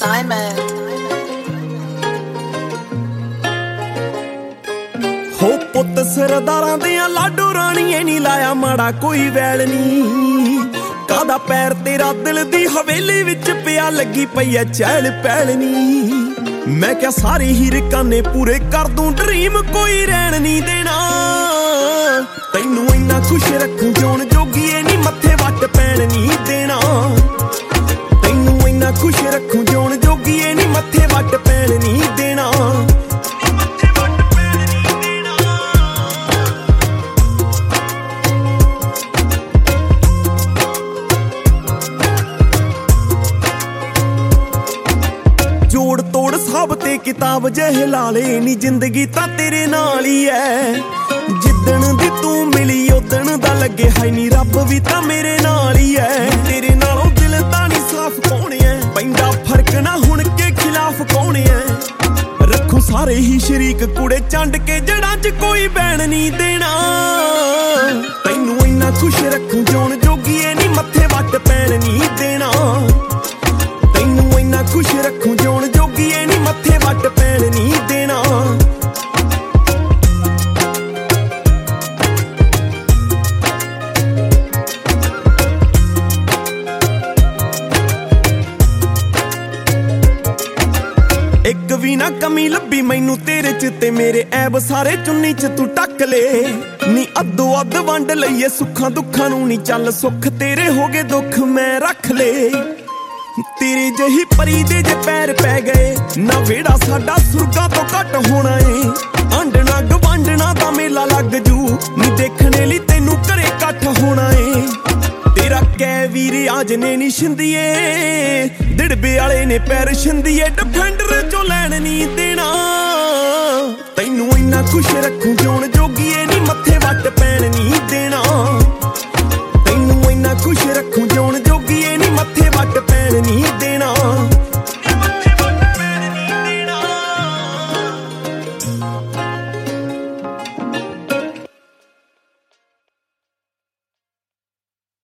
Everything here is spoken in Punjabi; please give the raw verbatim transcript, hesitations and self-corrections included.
Diamond ਹੋ ਪੁੱਤ ਸਰਦਾਰਾਂ ਦੀਆਂ ਲਾਡੋ ਰਾਣੀਏ ਨੀ ਲਾਇਆ ਮਾੜਾ ਕੋਈ ਵੈਲ ਨੀ ਕਾਦਾ ਪੈਰ ਤੇਰਾ ਦਿਲ ਦੀ ਹਵੇਲੀ ਵਿੱਚ ਪਿਆ ਲੱਗੀ ਪਈ ਐ ਚਹਿਲ ਪਹਿਲ ਨੀ ਮੈਂ ਕਿਹਾ ਸਾਰੇ ਹੀ ਰਕਾਨੇ ਪੂਰੇ ਕਰ ਦੂੰ ਡ੍ਰੀਮ ਕੋਈ ਰਹਿਣ ਨਹੀਂ ਦੇਣਾ ਤੈਨੂੰ ਇੰਨਾ ਖੁਸ਼ ਰੱਖੂ ਜਿਉਣ ਜੋਗੀਏ ਨੀ ਮੱਥੇ ਵੱਟ ਪੈਣ ਨਹੀਂ ਦੇਣਾ ਤੈਨੂੰ ਇੰਨਾ ਖੁਸ਼ ਰੱਖੂ ਜਿਉਣ ਜੋਗੀਏ ਨੀ ਮੱਥੇ ਵੱਟ ਪੈਣ ਨਹੀਂ ਦੇਣਾ ਜੋੜ ਤੋੜ ਸਭ ਤੇ ਕਿਤਾਬ ਜਿਹੇ ਲਾਲੇ ਨੀ ਜ਼ਿੰਦਗੀ ਤਾਂ ਤੇਰੇ ਨਾਲ ਹੀ ਐ ਜਿੱਦਣ ਦੀ ਤੂੰ ਮਿਲੀ ਉਦਣ ਦਾ ਲੱਗੇ ਹਾਈ ਨੀ ਰੱਬ ਵੀ ਤਾਂ ਮੇਰੇ ਨਾਲ ਹੀ ਐ ਤੇਰੇ ਨਾਲੋਂ ਦਿਲ ਤਾਂ ਨੀ ਸਾਫ਼ ਕੌਣ ਐ ਪੈਂਦਾ ਫਰਕ ਨਾ ਹੁਣ ਕੇ ਖਿਲਾਫ ਕੌਣ ਐ ਰੱਖੂ ਸਾਰੇ ਹੀ ਸ਼ਰੀਕ ਕੁੜੇ ਚੰਡ ਕੇ ਜੜਾਂ 'ਚ ਕੋਈ ਬੈਣ ਨਹੀਂ ਦੇਣਾ ਤੈਨੂੰ ਇੰਨਾ ਖੁਸ਼ ਰੱਖੂ ਜਿਉਣ ਜੋਗੀਏ ਨੀ ਮੱਥੇ ਵੱਟ ਪੈਣ ਨਹੀਂ ਦੇਣਾ ਤੈਨੂੰ ਇੰਨਾ ਖੁਸ਼ ਰੱਖੂ ਜਿਉਣ ਜੋਗੀਏ ਨੀ ਮੱਥੇ ਵੱਟ ਪੈਣ ਨਹੀਂ ਦੇਣਾ ਇੱਕ ਵੀ ਨਾ ਕਮੀ ਲੱਭੀ ਮੈਨੂੰ ਤੇਰੇ 'ਚ ਤੇ ਮੇਰੇ ਐਬ ਸਾਰੇ ਚੁੰਨੀ 'ਚ ਤੂੰ ਟੱਕ ਲੇ ਨੀ ਅੱਧੋ ਅੱਧ ਵੰਡ ਲਈਏ ਸੁੱਖਾਂ ਦੁੱਖਾਂ ਨੂੰ ਨੀ ਚੱਲ ਸੁੱਖ ਤੇਰੇ ਹੋ ਗਏ ਦੁੱਖ ਮੈਂ ਰੱਖ ਲੇ ਤੇਰੀ ਜਹੀ ਪਰੀ ਦੇ ਜੇ ਪੈਰ ਪੈ ਗਏ ਨਾ ਵੇੜਾ ਸਾਡਾ ਸੁਰਗਾਂ ਤੋਂ ਘੱਟ ਹੋਣਾ ਏ ਆਂਡਣਾ ਗਵਾਂਡਣਾ ਦਾ ਮੇਲਾ ਲੱਗ ਜੂ ਨੀ ਦੇਖਣੇ ਲਈ ਤੈਨੂੰ ਘਰੇ ਇਕੱਠ ਹੋਣਾ ਏ ਤੇਰਾ ਕਹਿ ਵੀਰ ਆਜ ਨੇ ਨੀ ਛਿੰਦੀਏ ਦਿੜਬੇ ਵਾਲੇ ਨੇ ਪੈਰ ਛਿੰਦੀਏ